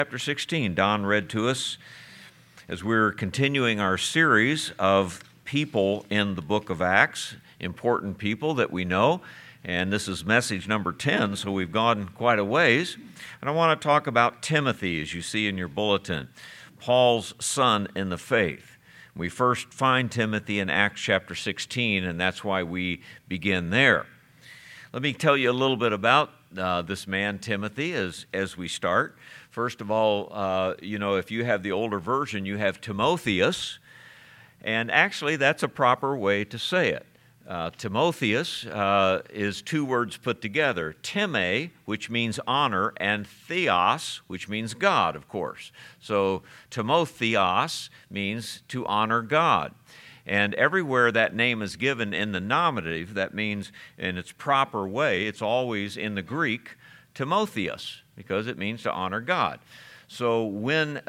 Chapter 16, Don read to us as we're continuing our series of people in the book of Acts, important people that we know, and this is message number 10, so we've gone quite a ways. And I want to talk about Timothy, as you see in your bulletin, Paul's son in the faith. We first find Timothy in Acts chapter 16, and that's why we begin there. Let me tell you a little bit about this man, Timothy, as we start. First of all, if you have the older version, you have Timotheus, and actually that's a proper way to say it. Timotheus is two words put together, Time, which means honor, and Theos, which means God, of course. So Timotheos means to honor God. And everywhere that name is given in the nominative, that means in its proper way, it's always in the Greek, Timotheus, because it means to honor God. So when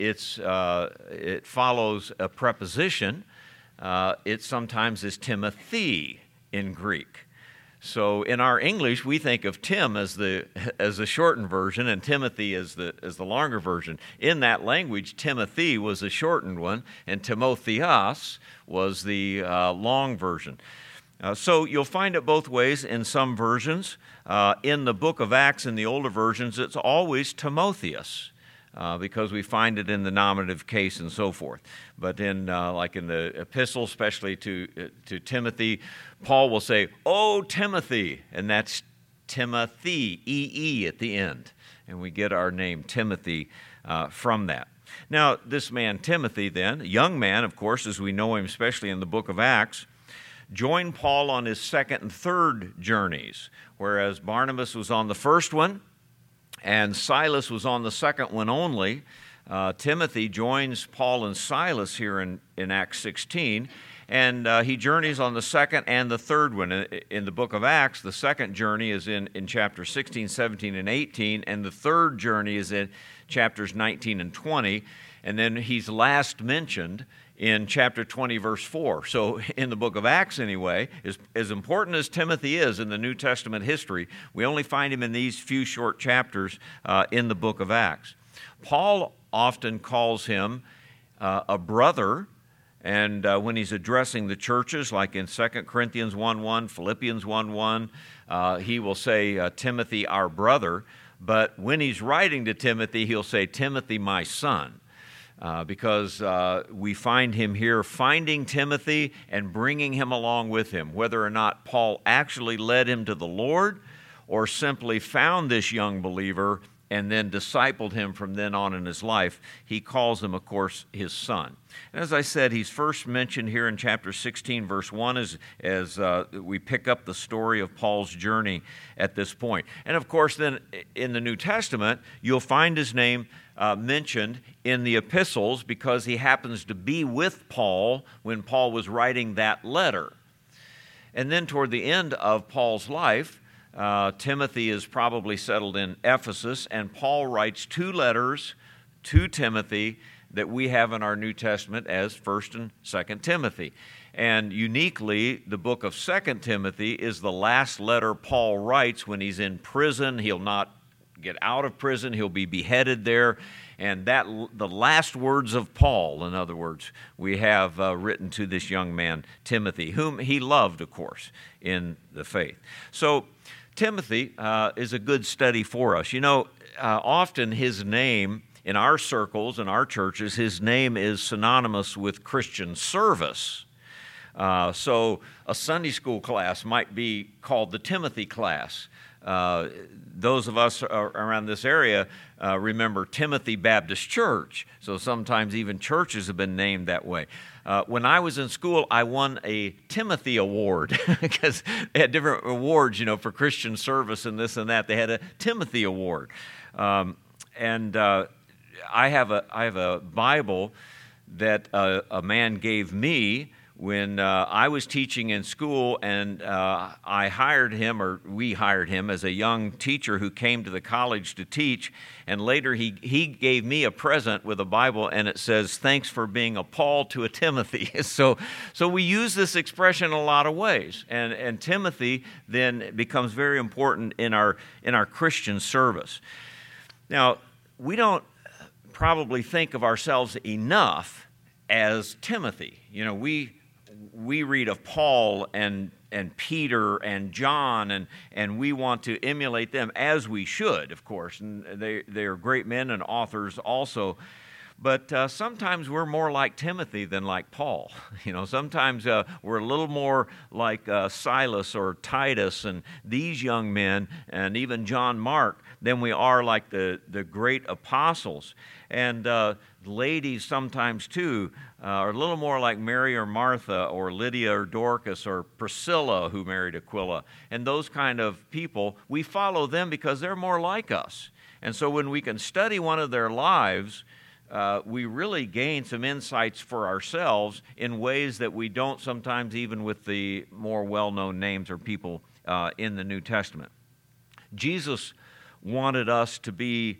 it follows a preposition, it sometimes is Timothy in Greek. So in our English, we think of Tim as the shortened version and Timothy as the longer version. In that language, Timothy was the shortened one, and Timotheos was the long version. So you'll find it both ways in some versions. In the book of Acts, in the older versions, it's always Timotheus. Because we find it in the nominative case and so forth. But like in the epistle, especially to Timothy, Paul will say, "Oh, Timothy," and that's Timothy, E-E at the end. And we get our name Timothy from that. Now, this man Timothy then, a young man, of course, as we know him, especially in the book of Acts, joined Paul on his second and third journeys, whereas Barnabas was on the first one, and Silas was on the second one only. Timothy joins Paul and Silas here in Acts 16, and he journeys on the second and the third one. In the book of Acts, the second journey is in chapters 16, 17, and 18, and the third journey is in chapters 19 and 20, and then he's last mentioned in chapter 20, verse 4. So in the book of Acts anyway, as important as Timothy is in the New Testament history, we only find him in these few short chapters in the book of Acts. Paul often calls him a brother, and when he's addressing the churches, like in 2 Corinthians 1:1, Philippians 1:1, he will say, Timothy, our brother. But when he's writing to Timothy, he'll say, Timothy, my son. Because we find him here finding Timothy and bringing him along with him, whether or not Paul actually led him to the Lord or simply found this young believer and then discipled him from then on in his life. He calls him, of course, his son. And as I said, he's first mentioned here in chapter 16, verse 1, as we pick up the story of Paul's journey at this point. And of course, then in the New Testament, you'll find his name mentioned in the epistles because he happens to be with Paul when Paul was writing that letter. And then toward the end of Paul's life, Timothy is probably settled in Ephesus, and Paul writes two letters to Timothy that we have in our New Testament as 1st and 2nd Timothy. And uniquely, the book of 2nd Timothy is the last letter Paul writes when he's in prison. He'll not get out of prison. He'll be beheaded there. And the last words of Paul, in other words, we have written to this young man, Timothy, whom he loved, of course, in the faith. So Timothy is a good study for us. You know, often his name in our circles, in our churches, his name is synonymous with Christian service. So a Sunday school class might be called the Timothy class. Those of us around this area remember Timothy Baptist Church. So sometimes even churches have been named that way. When I was in school, I won a Timothy Award because they had different awards, for Christian service and this and that. They had a Timothy Award. And I have a Bible that a man gave me when I was teaching in school, and I hired him, or we hired him, as a young teacher who came to the college to teach, and later he gave me a present with a Bible, and it says, "Thanks for being a Paul to a Timothy." So we use this expression in a lot of ways, and Timothy then becomes very important in our Christian service. Now, we don't probably think of ourselves enough as Timothy. You know, we read of Paul and Peter and John, and we want to emulate them, as we should, of course. And they are great men and authors also. But sometimes we're more like Timothy than like Paul. You know, sometimes we're a little more like Silas or Titus and these young men, and even John Mark, than we are like the great apostles. And ladies sometimes too are a little more like Mary or Martha or Lydia or Dorcas or Priscilla, who married Aquila. And those kind of people, we follow them because they're more like us. And so when we can study one of their lives, we really gain some insights for ourselves in ways that we don't sometimes even with the more well-known names or people in the New Testament. Jesus wanted us to be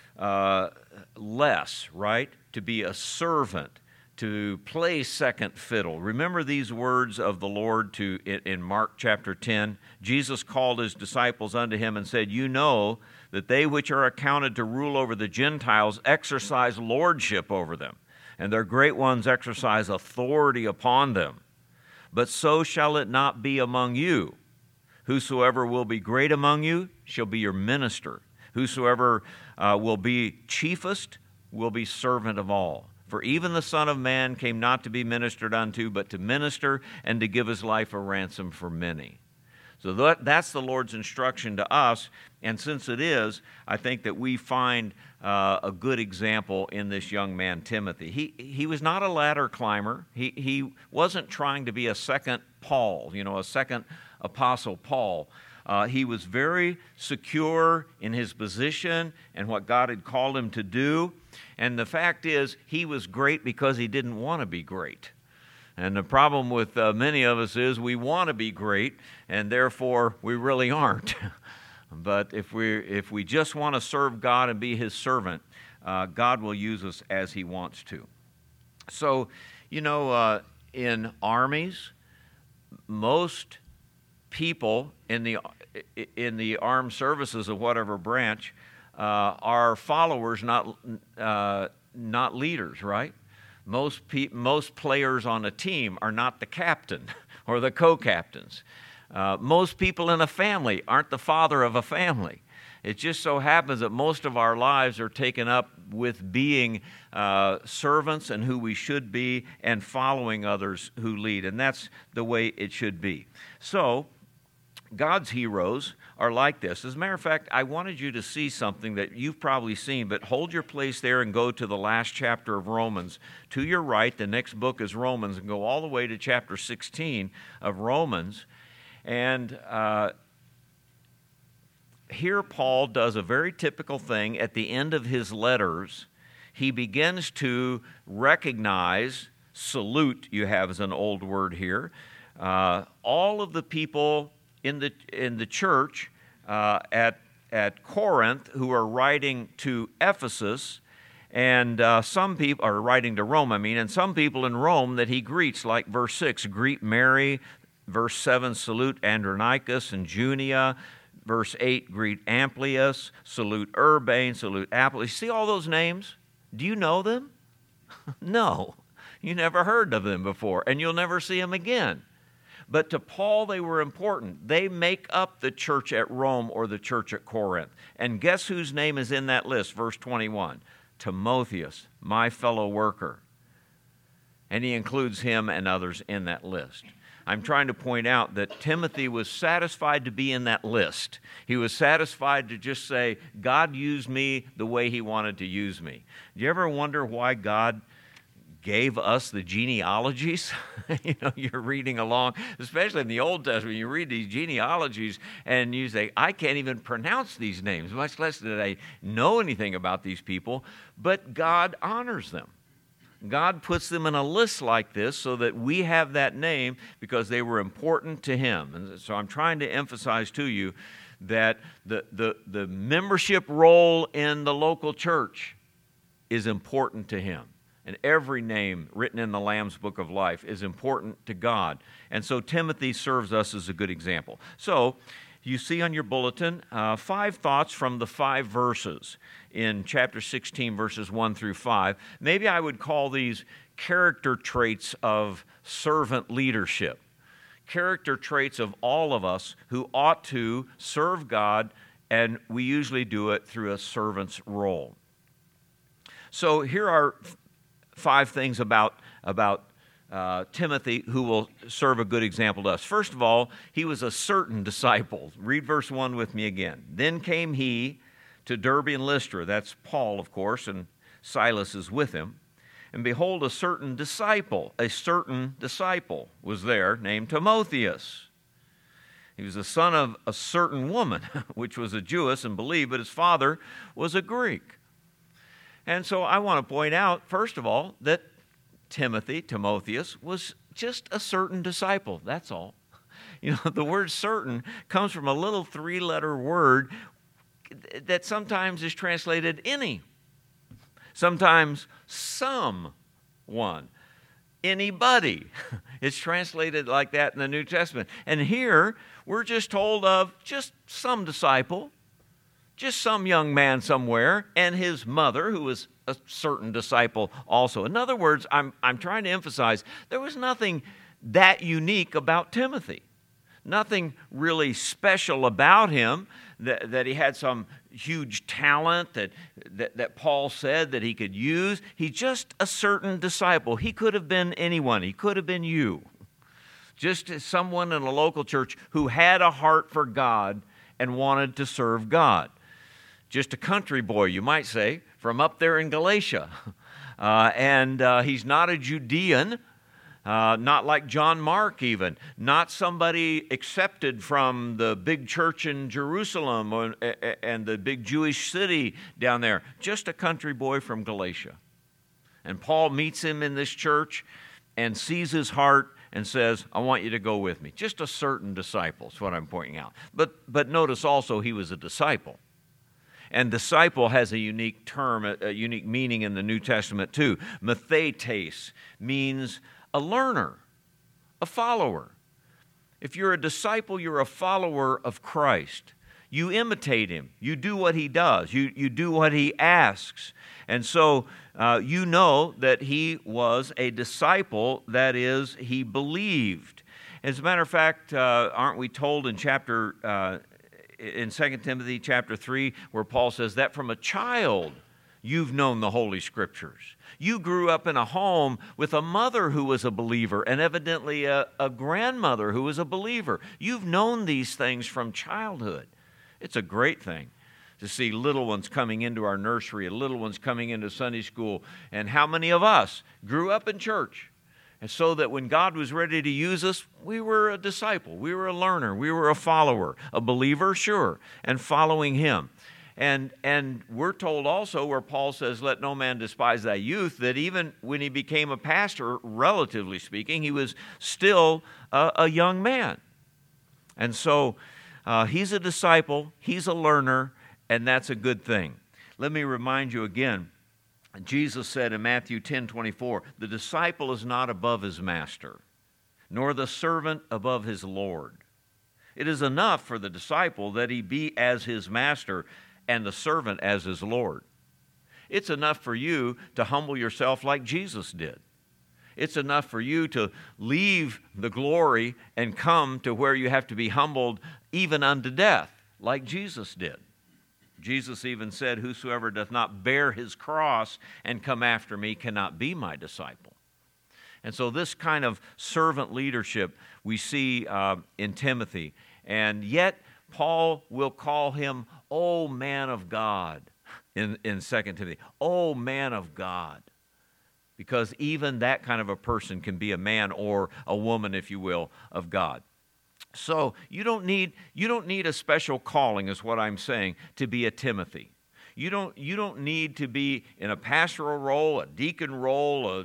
less, right? To be a servant, to play second fiddle. Remember these words of the Lord in Mark chapter 10. Jesus called his disciples unto him and said, "You know that they which are accounted to rule over the Gentiles exercise lordship over them, and their great ones exercise authority upon them. But so shall it not be among you. Whosoever will be great among you shall be your minister. Whosoever will be chiefest will be servant of all. For even the Son of Man came not to be ministered unto, but to minister and to give his life a ransom for many." So that's the Lord's instruction to us, and since it is, I think that we find a good example in this young man, Timothy. He was not a ladder climber. He wasn't trying to be a second Paul, you know, a second Apostle Paul. He was very secure in his position and what God had called him to do. And the fact is, he was great because he didn't want to be great. And the problem with many of us is we want to be great, and therefore we really aren't. But if we just want to serve God and be his servant, God will use us as he wants to. So, you know, in armies, most people in the armed services of whatever branch are followers, not leaders, right? Most players on a team are not the captain or the co-captains. Most people in a family aren't the father of a family. It just so happens that most of our lives are taken up with being servants and who we should be and following others who lead. And that's the way it should be. So, God's heroes are like this. As a matter of fact, I wanted you to see something that you've probably seen, but hold your place there and go to the last chapter of Romans. To your right, the next book is Romans, and go all the way to chapter 16 of Romans. And here Paul does a very typical thing at the end of his letters. He begins to recognize, salute, you have as an old word here, all of the people in the church at Corinth who are writing to Ephesus, and some people are writing to Rome, and some people in Rome that he greets, like verse 6, greet Mary, verse 7, salute Andronicus and Junia, verse 8, greet Amplias, salute Urbane, salute Apollos. See all those names? Do you know them? No, you never heard of them before, and you'll never see them again. But to Paul, they were important. They make up the church at Rome or the church at Corinth. And guess whose name is in that list? Verse 21, Timotheus, my fellow worker. And he includes him and others in that list. I'm trying to point out that Timothy was satisfied to be in that list. He was satisfied to just say, God used me the way he wanted to use me. Do you ever wonder why God gave us the genealogies? You know, you're reading along, especially in the Old Testament, you read these genealogies and you say, I can't even pronounce these names, much less did I know anything about these people, but God honors them. God puts them in a list like this so that we have that name because they were important to him. And so I'm trying to emphasize to you that the membership role in the local church is important to him. And every name written in the Lamb's Book of Life is important to God. And so Timothy serves us as a good example. So you see on your bulletin 5 thoughts from the 5 verses in chapter 16, verses 1 through 5. Maybe I would call these character traits of servant leadership. Character traits of all of us who ought to serve God, and we usually do it through a servant's role. So here are 5 things about Timothy who will serve a good example to us. First of all, he was a certain disciple. Read verse 1 with me again. Then came he to Derbe and Lystra. That's Paul, of course, and Silas is with him. And behold, a certain disciple was there named Timotheus. He was the son of a certain woman, which was a Jewess and believed, but his father was a Greek. And so I want to point out, first of all, that Timotheus, was just a certain disciple. That's all. You know, the word certain comes from a little 3-letter word that sometimes is translated any. Sometimes someone. Anybody. It's translated like that in the New Testament. And here, we're just told of just some disciple, just some young man somewhere, and his mother, who was a certain disciple also. In other words, I'm trying to emphasize, there was nothing that unique about Timothy. Nothing really special about him, that he had some huge talent that Paul said that he could use. He's just a certain disciple. He could have been anyone. He could have been you. Just someone in a local church who had a heart for God and wanted to serve God. Just a country boy, you might say, from up there in Galatia. And he's not a Judean, not like John Mark even, not somebody accepted from the big church in Jerusalem and the big Jewish city down there. Just a country boy from Galatia. And Paul meets him in this church and sees his heart and says, I want you to go with me. Just a certain disciple is what I'm pointing out. But notice also he was a disciple. And disciple has a unique term, a unique meaning in the New Testament too. Mathetes means a learner, a follower. If you're a disciple, you're a follower of Christ. You imitate him. You do what he does. You do what he asks. And so you know that he was a disciple, that is, he believed. As a matter of fact, aren't we told in in 2 Timothy chapter 3, where Paul says that from a child you've known the Holy Scriptures. You grew up in a home with a mother who was a believer and evidently a grandmother who was a believer. You've known these things from childhood. It's a great thing to see little ones coming into our nursery and little ones coming into Sunday school. And how many of us grew up in church? And so that when God was ready to use us, we were a disciple, we were a learner, we were a follower, a believer, sure, and following him. And we're told also where Paul says, let no man despise thy youth, that even when he became a pastor, relatively speaking, he was still a young man. And so he's a disciple, he's a learner, and that's a good thing. Let me remind you again, Jesus said in Matthew 10:24, the disciple is not above his master, nor the servant above his Lord. It is enough for the disciple that he be as his master and the servant as his Lord. It's enough for you to humble yourself like Jesus did. It's enough for you to leave the glory and come to where you have to be humbled even unto death, like Jesus did. Jesus even said, whosoever doth not bear his cross and come after me cannot be my disciple. And so this kind of servant leadership we see in Timothy. And yet Paul will call him, O man of God, in 2 Timothy. O man of God. Because even that kind of a person can be a man or a woman, if you will, of God. So you don't need a special calling, is what I'm saying, to be a Timothy. You don't need to be in a pastoral role, a deacon role,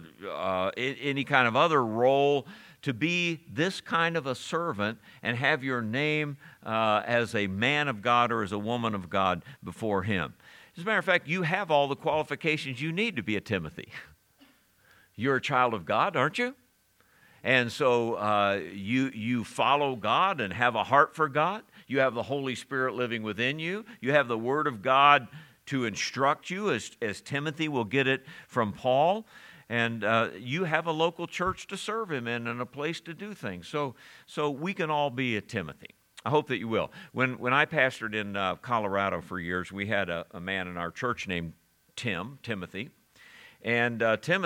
any kind of other role to be this kind of a servant and have your name as a man of God or as a woman of God before him. As a matter of fact, you have all the qualifications you need to be a Timothy. You're a child of God, aren't you? And so you follow God and have a heart for God. You have the Holy Spirit living within you. You have the Word of God to instruct you, as Timothy will get it from Paul. And you have a local church to serve him in and a place to do things. So we can all be a Timothy. I hope that you will. When I pastored in Colorado for years, we had a man in our church named Timothy. And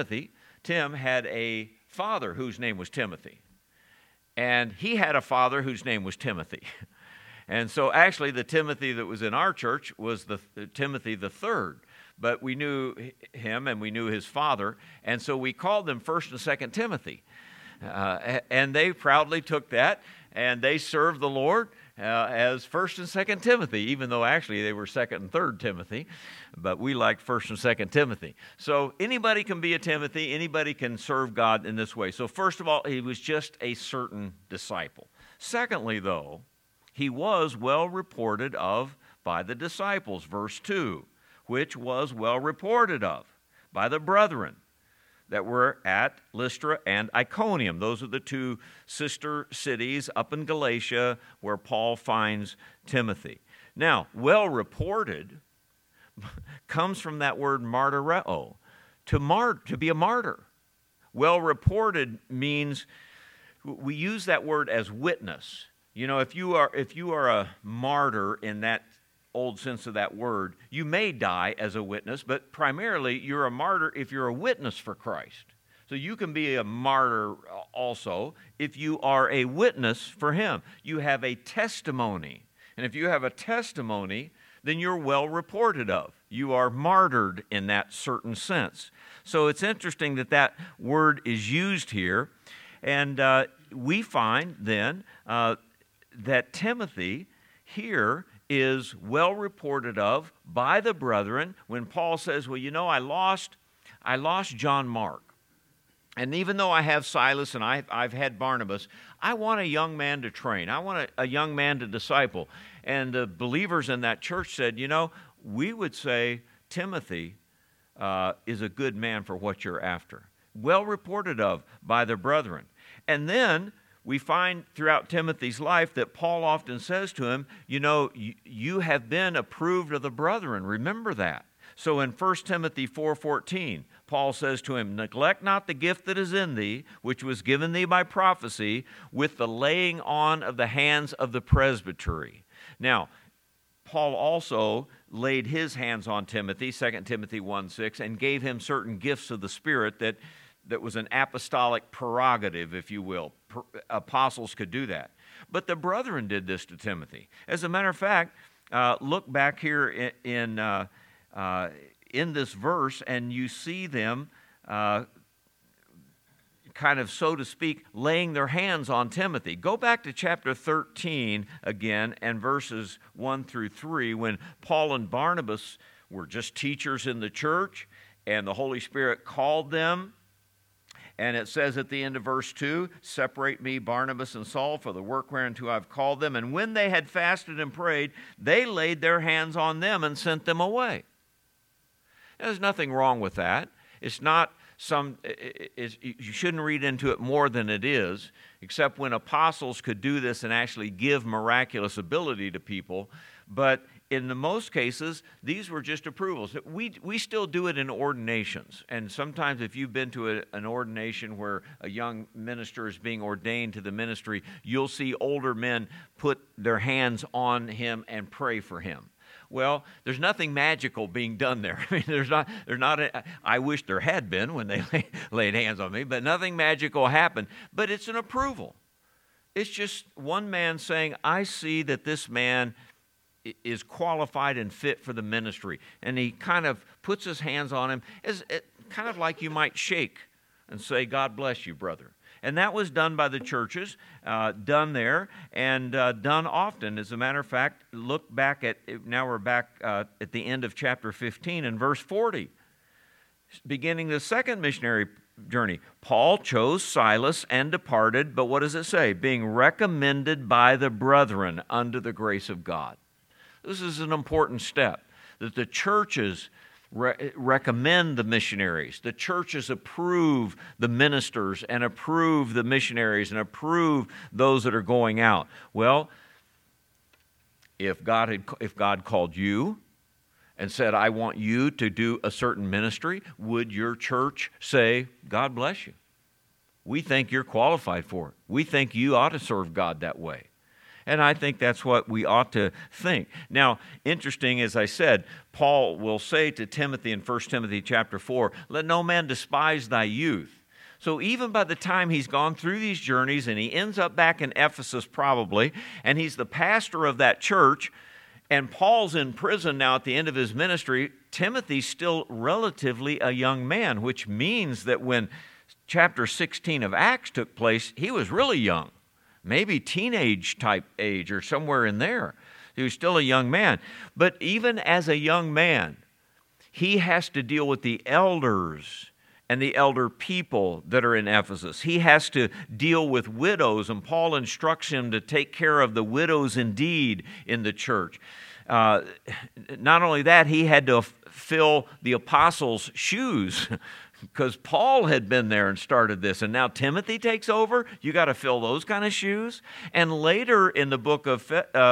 Tim had a father whose name was Timothy. And he had a father whose name was Timothy. And so actually the Timothy that was in our church was the Timothy the third. But we knew him and we knew his father, and so we called them 1st and 2nd Timothy. And they proudly took that, and they served the Lord as 1st and 2nd Timothy, even though actually they were 2nd and 3rd Timothy, but we liked 1st and 2nd Timothy. So anybody can be a Timothy, anybody can serve God in this way. So first of all, he was just a certain disciple. Secondly, though, he was well reported of by the disciples, verse 2, which was well reported of by the brethren that were at Lystra and Iconium. Those are the two sister cities up in Galatia where Paul finds Timothy. Now, well reported comes from that word martyreo, to be a martyr. Well reported means, we use that word as witness. You know, if you are a martyr in that old sense of that word, you may die as a witness, but primarily you're a martyr if you're a witness for Christ. So you can be a martyr also if you are a witness for him. You have a testimony. And if you have a testimony, then you're well reported of. You are martyred in that certain sense. So it's interesting that that word is used here. And we find then that Timothy here is well reported of by the brethren when Paul says, well, you know, I lost John Mark. And even though I have Silas and I've had Barnabas, I want a young man to train. I want a young man to disciple. And the believers in that church said, you know, we would say Timothy is a good man for what you're after. Well reported of by the brethren. And then we find throughout Timothy's life that Paul often says to him, you know, you have been approved of the brethren. Remember that. So in 1 Timothy 4:14, Paul says to him, neglect not the gift that is in thee, which was given thee by prophecy, with the laying on of the hands of the presbytery. Now, Paul also laid his hands on Timothy, 2 Timothy 1:6, and gave him certain gifts of the Spirit that was an apostolic prerogative, if you will. Apostles could do that. But the brethren did this to Timothy. As a matter of fact, look back here in this verse, and you see them kind of, so to speak, laying their hands on Timothy. Go back to chapter 13 again and verses 1 through 3, when Paul and Barnabas were just teachers in the church, and the Holy Spirit called them. And it says at the end of verse 2, separate me, Barnabas and Saul, for the work whereunto I've called them. And when they had fasted and prayed, they laid their hands on them and sent them away. There's nothing wrong with that. It's not you shouldn't read into it more than it is, except when apostles could do this and actually give miraculous ability to people. But in the most cases, these were just approvals. We still do it in ordinations. And sometimes if you've been to an ordination where a young minister is being ordained to the ministry, you'll see older men put their hands on him and pray for him. Well, there's nothing magical being done there. I mean, there's not. I wish there had been when they laid hands on me, but nothing magical happened. But it's an approval. It's just one man saying, I see that this man is qualified and fit for the ministry. And he kind of puts his hands on him, kind of like you might shake and say, God bless you, brother. And that was done by the churches, done there, and done often. As a matter of fact, look back now we're back at the end of chapter 15 and verse 40. Beginning the second missionary journey, Paul chose Silas and departed, but what does it say? Being recommended by the brethren unto the grace of God. This is an important step, that the churches recommend the missionaries. The churches approve the ministers and approve the missionaries and approve those that are going out. Well, if God called you and said, I want you to do a certain ministry, would your church say, God bless you? We think you're qualified for it. We think you ought to serve God that way. And I think that's what we ought to think. Now, interesting, as I said, Paul will say to Timothy in 1 Timothy chapter 4, let no man despise thy youth. So even by the time he's gone through these journeys and he ends up back in Ephesus probably, and he's the pastor of that church, and Paul's in prison now at the end of his ministry, Timothy's still relatively a young man, which means that when chapter 16 of Acts took place, he was really young. Maybe teenage type age or somewhere in there. He was still a young man. But even as a young man, he has to deal with the elders and the elder people that are in Ephesus. He has to deal with widows, and Paul instructs him to take care of the widows indeed in the church. Not only that, he had to fill the apostles' shoes because Paul had been there and started this, and now Timothy takes over. You got to fill those kind of shoes. And later in the book of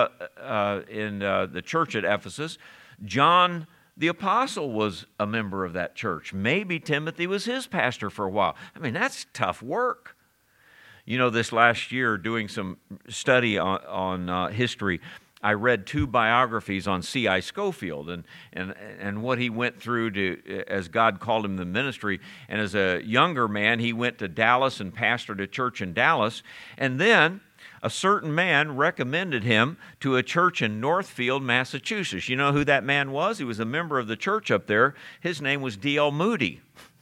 the church at Ephesus, John the apostle was a member of that church. Maybe Timothy was his pastor for a while. I mean, that's tough work. You know, this last year, doing some study on history, I read 2 biographies on C.I. Scofield and what he went through to as God called him to the ministry. And as a younger man, he went to Dallas and pastored a church in Dallas. And then a certain man recommended him to a church in Northfield, Massachusetts. You know who that man was? He was a member of the church up there. His name was D.L. Moody.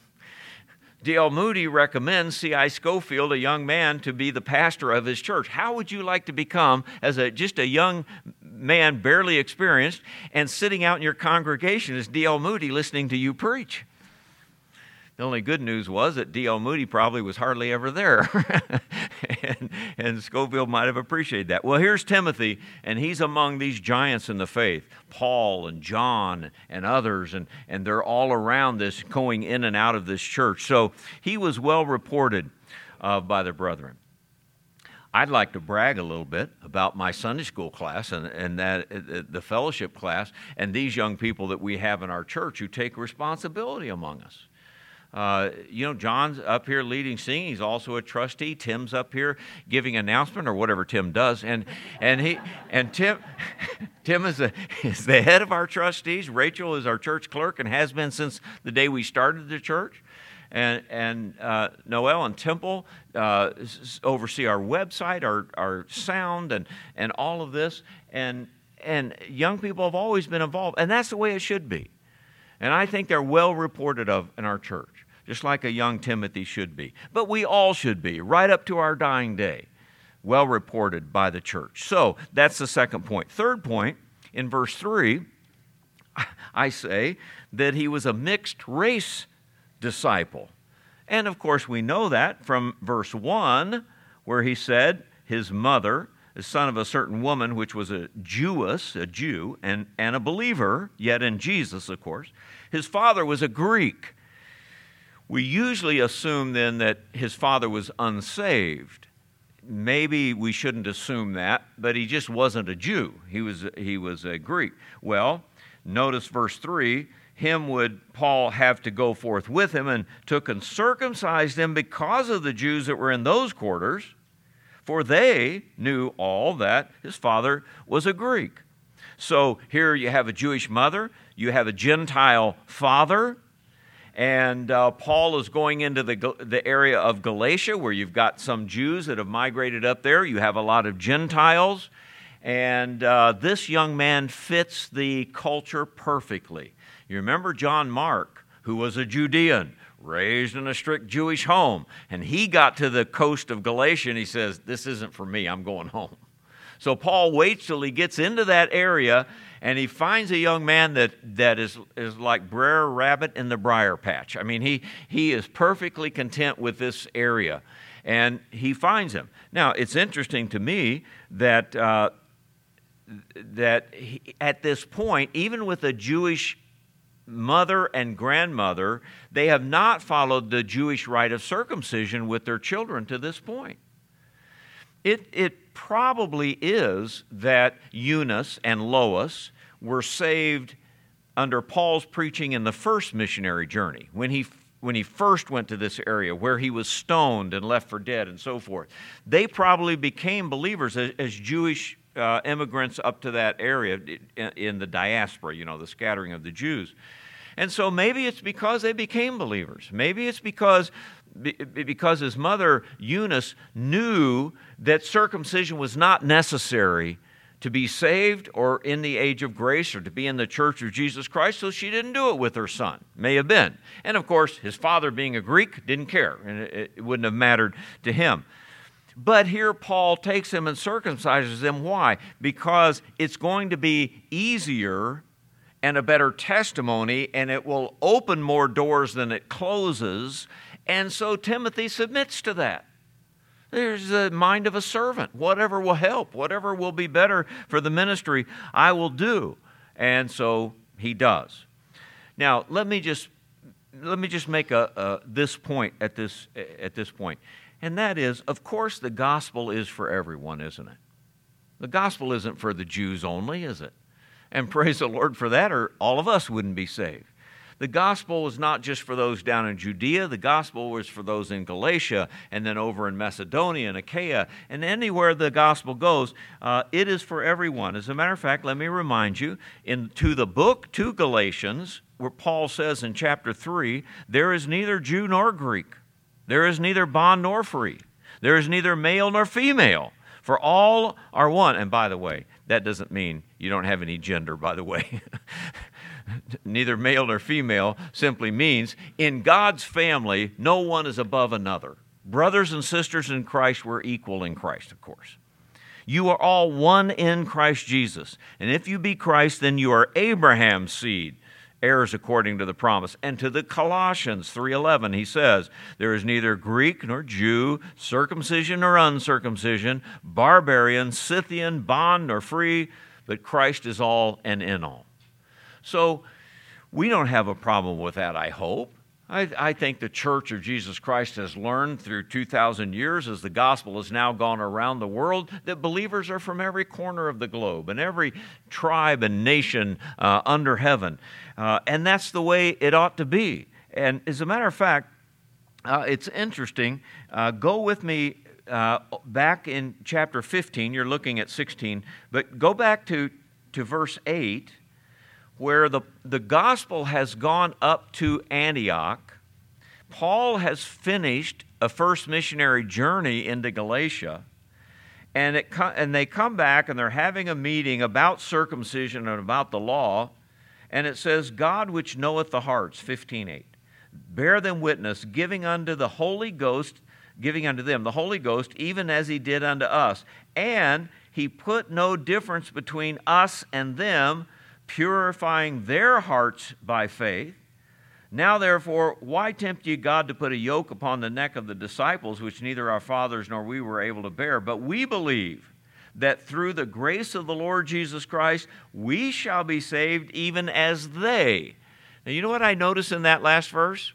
D.L. Moody recommends C.I. Scofield, a young man, to be the pastor of his church. How would you like to become, as just a young man, barely experienced, and sitting out in your congregation as D.L. Moody listening to you preach? The only good news was that D.L. Moody probably was hardly ever there. and Scofield might have appreciated that. Well, here's Timothy, and he's among these giants in the faith. Paul and John and others, and they're all around this, going in and out of this church. So he was well reported by the brethren. I'd like to brag a little bit about my Sunday school class and that the fellowship class and these young people that we have in our church who take responsibility among us. You know, John's up here leading singing. He's also a trustee. Tim's up here giving announcement or whatever Tim does. And Tim is the head of our trustees. Rachel is our church clerk and has been since the day we started the church. And Noel and Temple oversee our website, our sound, and all of this. And young people have always been involved, and that's the way it should be. And I think they're well reported of in our church, just like a young Timothy should be. But we all should be, right up to our dying day, well reported by the church. So that's the second point. Third point, in verse 3, I say that he was a mixed race disciple. And of course we know that from verse 1, where he said his mother, the son of a certain woman, which was a Jewess, a Jew, and a believer, yet in Jesus, of course. His father was a Greek. We usually assume then that his father was unsaved. Maybe we shouldn't assume that, but he just wasn't a Jew. He was a Greek. Well, notice verse 3, him would Paul have to go forth with him and took and circumcised him because of the Jews that were in those quarters, for they knew all that his father was a Greek. So here you have a Jewish mother, you have a Gentile father, and Paul is going into the area of Galatia where you've got some Jews that have migrated up there. You have a lot of Gentiles, and this young man fits the culture perfectly. You remember John Mark, who was a Judean, raised in a strict Jewish home, and he got to the coast of Galatia and he says, this isn't for me, I'm going home. So Paul waits till he gets into that area and he finds a young man that is like Brer Rabbit in the briar patch. I mean, he is perfectly content with this area, and he finds him. Now, it's interesting to me that at this point, even with a Jewish mother and grandmother, they have not followed the Jewish rite of circumcision with their children to this point. It probably is that Eunice and Lois were saved under Paul's preaching in the first missionary journey, when he first went to this area where he was stoned and left for dead and so forth. They probably became believers as Jewish immigrants up to that area in the diaspora, the scattering of the Jews. And so maybe it's because they became believers. Maybe it's because his mother, Eunice, knew that circumcision was not necessary to be saved or in the age of grace or to be in the church of Jesus Christ, so she didn't do it with her son. May have been. And of course, his father being a Greek didn't care, and it wouldn't have mattered to him. But here Paul takes him and circumcises him. Why? Because it's going to be easier and a better testimony, and it will open more doors than it closes. And so Timothy submits to that. There's the mind of a servant. Whatever will help, whatever will be better for the ministry, I will do. And so he does. Now, let me just make this point at this point. And that is, of course, the gospel is for everyone, isn't it? The gospel isn't for the Jews only, is it? And praise the Lord for that, or all of us wouldn't be saved. The gospel was not just for those down in Judea. The gospel was for those in Galatia and then over in Macedonia and Achaia. And anywhere the gospel goes, it is for everyone. As a matter of fact, let me remind you, to the book to Galatians, where Paul says in chapter 3, there is neither Jew nor Greek. There is neither bond nor free. There is neither male nor female. For all are one. And by the way, that doesn't mean you don't have any gender, by the way. Neither male nor female simply means in God's family, no one is above another. Brothers and sisters in Christ, we're equal in Christ, of course. You are all one in Christ Jesus. And if you be Christ, then you are Abraham's seed, heirs according to the promise. And to the Colossians 3:11, he says, there is neither Greek nor Jew, circumcision nor uncircumcision, barbarian, Scythian, bond nor free, but Christ is all and in all. So we don't have a problem with that, I hope. I think the Church of Jesus Christ has learned through 2,000 years, as the gospel has now gone around the world, that believers are from every corner of the globe and every tribe and nation under heaven. And that's the way it ought to be. And as a matter of fact, it's interesting. Go with me back in chapter 15. You're looking at 16. But go back to verse 8. Where the gospel has gone up to Antioch. Paul has finished a first missionary journey into Galatia, and they come back and they're having a meeting about circumcision and about the law, and it says, God which knoweth the hearts, 15:8, bear them witness, giving unto them the Holy Ghost, even as he did unto us. And he put no difference between us and them, purifying their hearts by faith. Now therefore, why tempt ye God to put a yoke upon the neck of the disciples, which neither our fathers nor we were able to bear? But we believe that through the grace of the Lord Jesus Christ, we shall be saved even as they. Now you know what I notice in that last verse?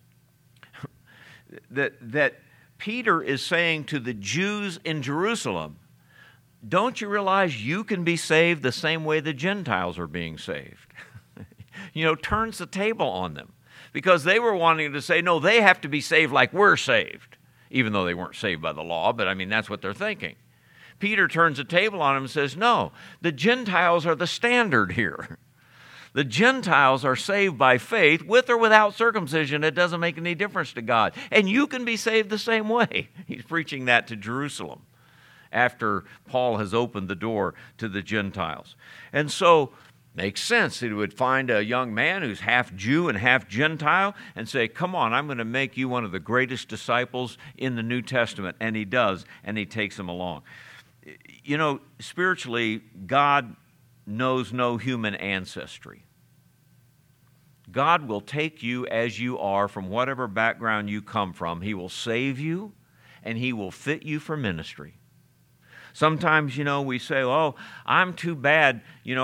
that Peter is saying to the Jews in Jerusalem, don't you realize you can be saved the same way the Gentiles are being saved? Turns the table on them. Because they were wanting to say, no, they have to be saved like we're saved. Even though they weren't saved by the law, but that's what they're thinking. Peter turns the table on them and says, no, the Gentiles are the standard here. The Gentiles are saved by faith, with or without circumcision. It doesn't make any difference to God. And you can be saved the same way. He's preaching that to Jerusalem, after Paul has opened the door to the Gentiles. And so, makes sense. He would find a young man who's half Jew and half Gentile and say, come on, I'm going to make you one of the greatest disciples in the New Testament. And he does, and he takes him along. Spiritually, God knows no human ancestry. God will take you as you are from whatever background you come from. He will save you, and he will fit you for ministry. Sometimes, we say, oh, I'm too bad.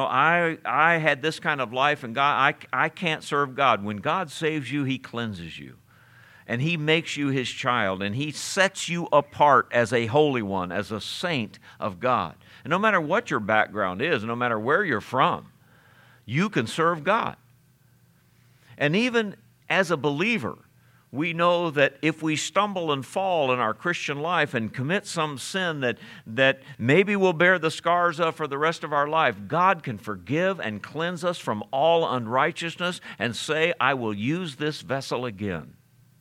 I had this kind of life, and God, I can't serve God. When God saves you, He cleanses you. And He makes you His child, and He sets you apart as a holy one, as a saint of God. And no matter what your background is, no matter where you're from, you can serve God. And even as a believer, we know that if we stumble and fall in our Christian life and commit some sin that maybe we'll bear the scars of for the rest of our life, God can forgive and cleanse us from all unrighteousness and say, I will use this vessel again.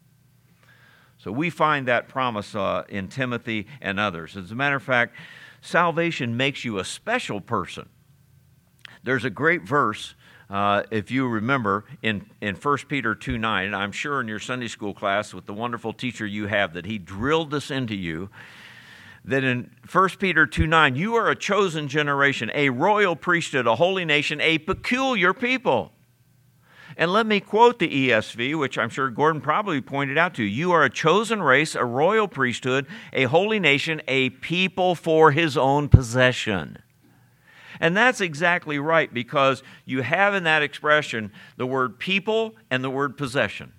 So we find that promise in Timothy and others. As a matter of fact, salvation makes you a special person. There's a great verse, if you remember, in 1 Peter 2:9, and I'm sure in your Sunday school class with the wonderful teacher you have that he drilled this into you, that in 1 Peter 2:9, you are a chosen generation, a royal priesthood, a holy nation, a peculiar people. And let me quote the ESV, which I'm sure Gordon probably pointed out to you. You are a chosen race, a royal priesthood, a holy nation, a people for His own possession. And that's exactly right, because you have in that expression the word people and the word possession.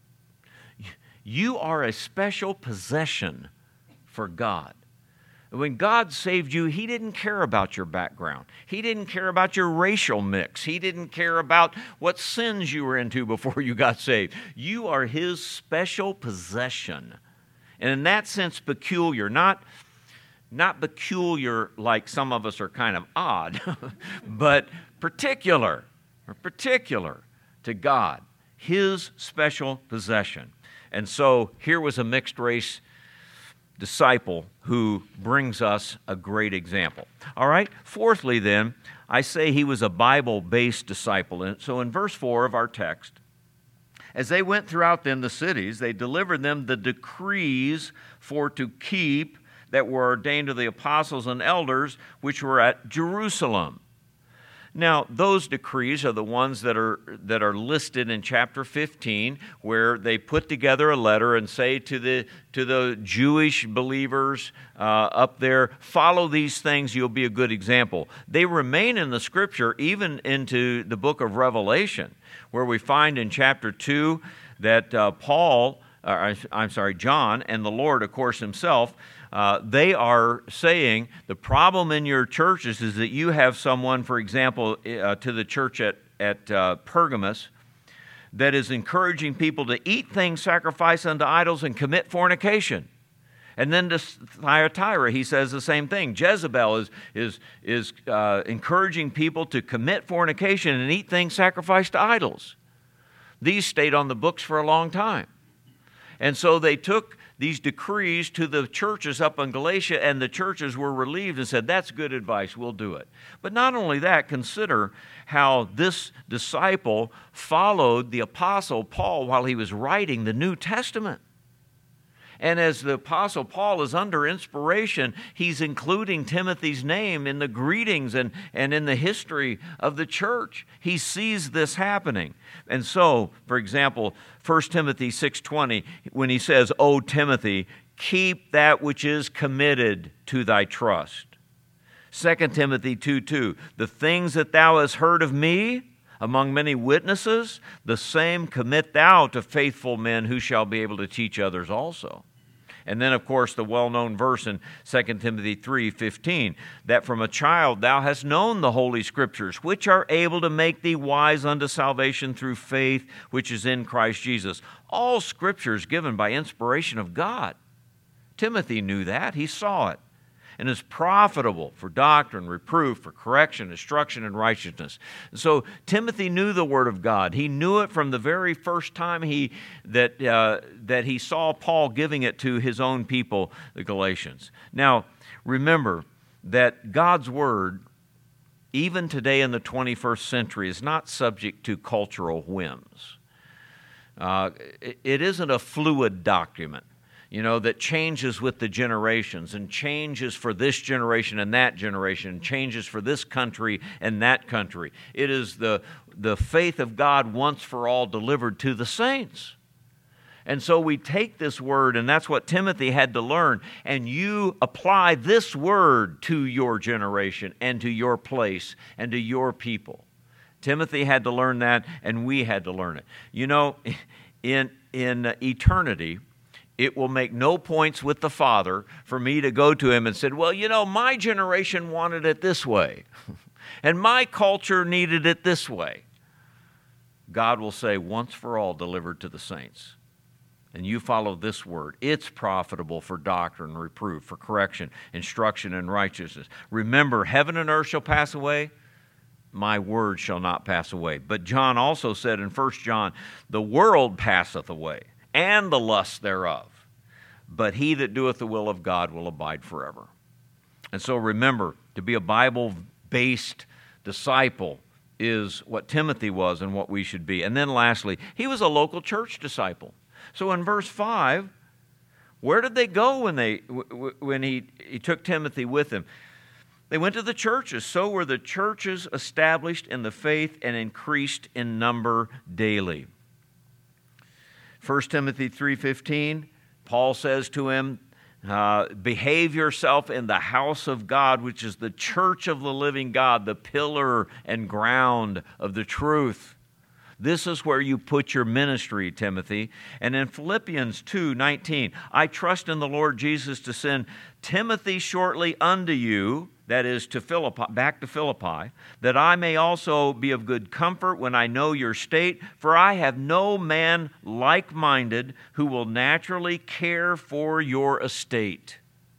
You are a special possession for God. When God saved you, He didn't care about your background. He didn't care about your racial mix. He didn't care about what sins you were into before you got saved. You are His special possession. And in that sense, peculiar, not peculiar like some of us are kind of odd, but particular to God, His special possession. And so here was a mixed race disciple who brings us a great example. All right, fourthly then, I say he was a Bible-based disciple. And so in verse 4 of our text, as they went throughout them the cities, they delivered them the decrees for to keep that were ordained to the apostles and elders which were at Jerusalem. Now, those decrees are the ones that are listed in chapter 15, where they put together a letter and say to the Jewish believers up there, follow these things, you'll be a good example. They remain in the Scripture even into the book of Revelation, where we find in chapter 2 that John and the Lord, of course, Himself, they are saying the problem in your churches is that you have someone, for example, to the church at Pergamos, that is encouraging people to eat things sacrificed unto idols and commit fornication. And then to Thyatira, he says the same thing. Jezebel is encouraging people to commit fornication and eat things sacrificed to idols. These stayed on the books for a long time. And so they took these decrees to the churches up in Galatia, and the churches were relieved and said, that's good advice, we'll do it. But not only that, consider how this disciple followed the Apostle Paul while he was writing the New Testament. And as the Apostle Paul is under inspiration, he's including Timothy's name in the greetings and in the history of the church. He sees this happening. And so, for example, 1 Timothy 6:20, when he says, O Timothy, keep that which is committed to thy trust. 2 Timothy 2:2, the things that thou hast heard of me among many witnesses, the same commit thou to faithful men who shall be able to teach others also. And then, of course, the well-known verse in 2 Timothy 3:15, that from a child thou hast known the Holy Scriptures, which are able to make thee wise unto salvation through faith which is in Christ Jesus. All Scripture is given by inspiration of God. Timothy knew that. He saw it. And is profitable for doctrine, reproof, for correction, instruction, and righteousness. So Timothy knew the Word of God. He knew it from the very first time that he saw Paul giving it to his own people, the Galatians. Now, remember that God's Word, even today in the 21st century, is not subject to cultural whims. It isn't a fluid document, that changes with the generations and changes for this generation and that generation, and changes for this country and that country. It is the faith of God once for all delivered to the saints. And so we take this word, and that's what Timothy had to learn, and you apply this word to your generation and to your place and to your people. Timothy had to learn that, and we had to learn it. You know, in eternity, it will make no points with the Father for me to go to him and say, well, you know, my generation wanted it this way, and my culture needed it this way. God will say, once for all delivered to the saints. And you follow this word. It's profitable for doctrine, reproof, for correction, instruction, and righteousness. Remember, heaven and earth shall pass away. My word shall not pass away. But John also said in 1 John, the world passeth away, and the lust thereof. But he that doeth the will of God will abide forever. And so remember, to be a Bible-based disciple is what Timothy was and what we should be. And then lastly, he was a local church disciple. So in verse 5, where did they go when he took Timothy with him? They went to the churches. So were the churches established in the faith and increased in number daily. 1 Timothy 3:15, Paul says to him, behave yourself in the house of God, which is the church of the living God, the pillar and ground of the truth. This is where you put your ministry, Timothy. And in Philippians 2:19, I trust in the Lord Jesus to send Timothy shortly unto you, that is to Philippi, back to Philippi, that I may also be of good comfort when I know your state, for I have no man like-minded who will naturally care for your estate.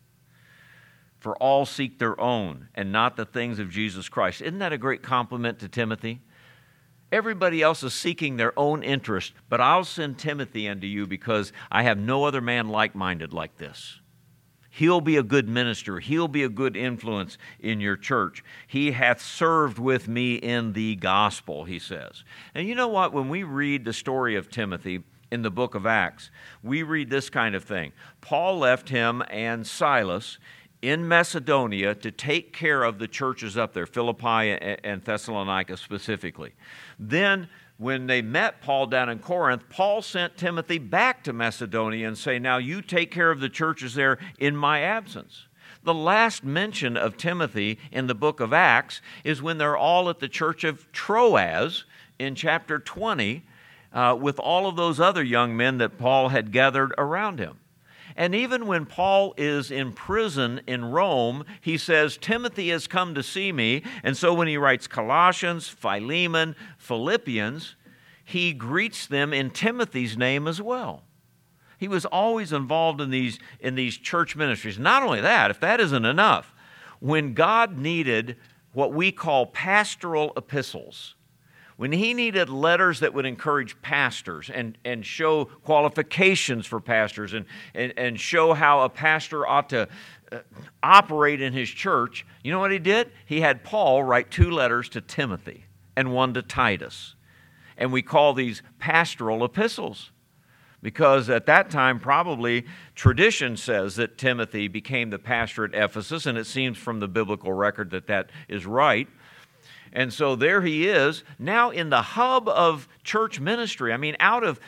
For all seek their own, and not the things of Jesus Christ. Isn't that a great compliment to Timothy? Everybody else is seeking their own interest, but I'll send Timothy unto you because I have no other man like-minded like this. He'll be a good minister. He'll be a good influence in your church. He hath served with me in the gospel, he says. And you know what? When we read the story of Timothy in the book of Acts, we read this kind of thing. Paul left him and Silas in Macedonia to take care of the churches up there, Philippi and Thessalonica specifically. Then when they met Paul down in Corinth, Paul sent Timothy back to Macedonia and say, now you take care of the churches there in my absence. The last mention of Timothy in the book of Acts is when they're all at the church of Troas in chapter 20 with all of those other young men that Paul had gathered around him. And even when Paul is in prison in Rome, he says, Timothy has come to see me. And so when he writes Colossians, Philemon, Philippians, he greets them in Timothy's name as well. He was always involved in these church ministries. Not only that, if that isn't enough, when God needed what we call pastoral epistles, when he needed letters that would encourage pastors and show qualifications for pastors and show how a pastor ought to operate in his church, you know what he did? He had Paul write 2 letters to Timothy and 1 to Titus. And we call these pastoral epistles because at that time probably tradition says that Timothy became the pastor at Ephesus, and it seems from the biblical record that that is right. And so there he is, now in the hub of church ministry. I mean, out of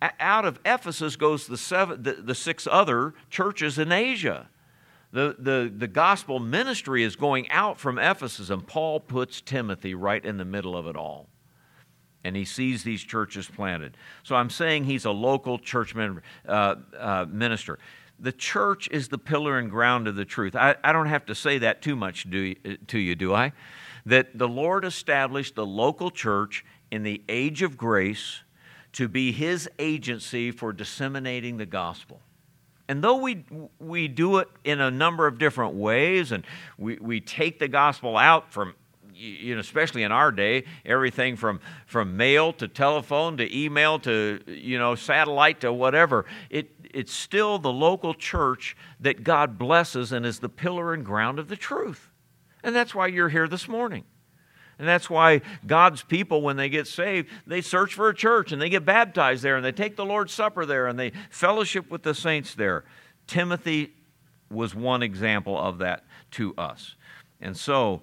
Ephesus goes the 6 other churches in Asia. The gospel ministry is going out from Ephesus, and Paul puts Timothy right in the middle of it all. And he sees these churches planted. So I'm saying he's a local church minister. The church is the pillar and ground of the truth. I don't have to say that too much to you, do I? That the Lord established the local church in the age of grace to be his agency for disseminating the gospel. And though we do it in a number of different ways, and we take the gospel out from, you know, especially in our day, everything from mail to telephone to email to, you know, satellite to whatever, it's still the local church that God blesses and is the pillar and ground of the truth. And that's why you're here this morning. And that's why God's people, when they get saved, they search for a church and they get baptized there and they take the Lord's Supper there and they fellowship with the saints there. Timothy was one example of that to us. And so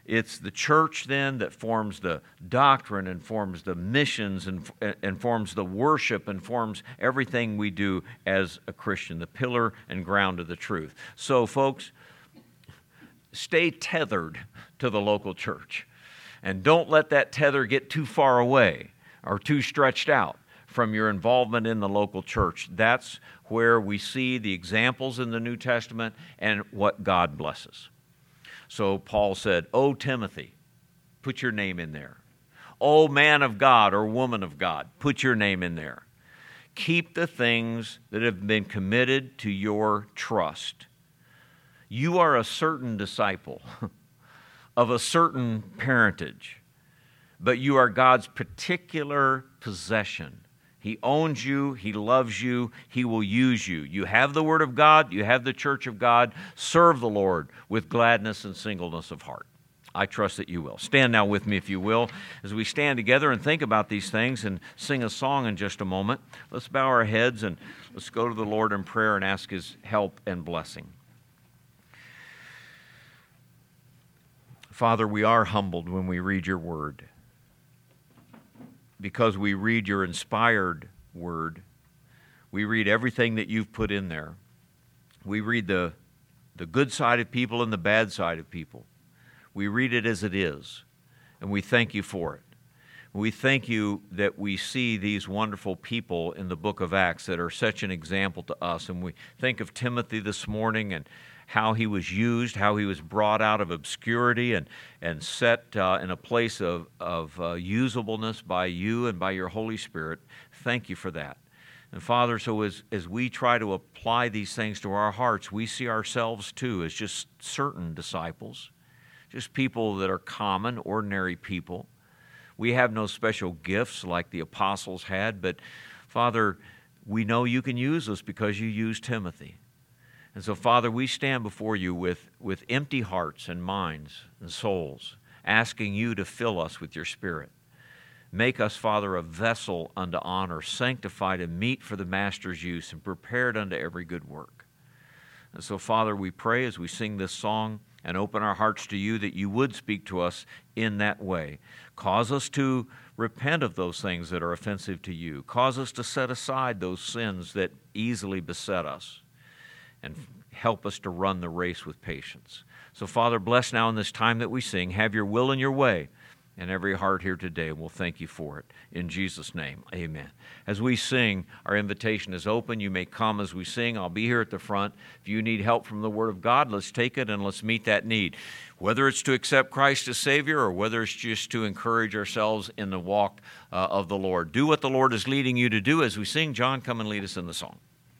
It's the church then that forms the doctrine and forms the missions and forms the worship and forms everything we do as a Christian, the pillar and ground of the truth. So, folks, stay tethered to the local church. And don't let that tether get too far away or too stretched out from your involvement in the local church. That's where we see the examples in the New Testament and what God blesses. So Paul said, "O Timothy," put your name in there. "O man of God or woman of God," put your name in there. "Keep the things that have been committed to your trust." You are a certain disciple of a certain parentage, but you are God's particular possession. He owns you. He loves you. He will use you. You have the Word of God. You have the church of God. Serve the Lord with gladness and singleness of heart. I trust that you will. Stand now with me, if you will, as we stand together and think about these things and sing a song in just a moment. Let's bow our heads and let's go to the Lord in prayer and ask His help and blessing. Father, we are humbled when we read your word, because we read your inspired word. We read everything that you've put in there. We read the good side of people and the bad side of people. We read it as it is, and we thank you for it. We thank you that we see these wonderful people in the book of Acts that are such an example to us. And we think of Timothy this morning and how he was used, how he was brought out of obscurity and set in a place of usableness by you and by your Holy Spirit. Thank you for that. And Father, so as we try to apply these things to our hearts, we see ourselves too as just certain disciples, just people that are common, ordinary people. We have no special gifts like the apostles had, but Father, we know you can use us because you used Timothy. And so, Father, we stand before you with empty hearts and minds and souls, asking you to fill us with your Spirit. Make us, Father, a vessel unto honor, sanctified and meet for the Master's use, and prepared unto every good work. And so, Father, we pray as we sing this song and open our hearts to you that you would speak to us in that way. Cause us to repent of those things that are offensive to you. Cause us to set aside those sins that easily beset us. And help us to run the race with patience. So, Father, bless now in this time that we sing. Have your will and your way in every heart here today, and we'll thank you for it. In Jesus' name, amen. As we sing, our invitation is open. You may come as we sing. I'll be here at the front. If you need help from the Word of God, let's take it and let's meet that need. Whether it's to accept Christ as Savior or whether it's just to encourage ourselves in the walk of the Lord. Do what the Lord is leading you to do. As we sing, John, come and lead us in the song.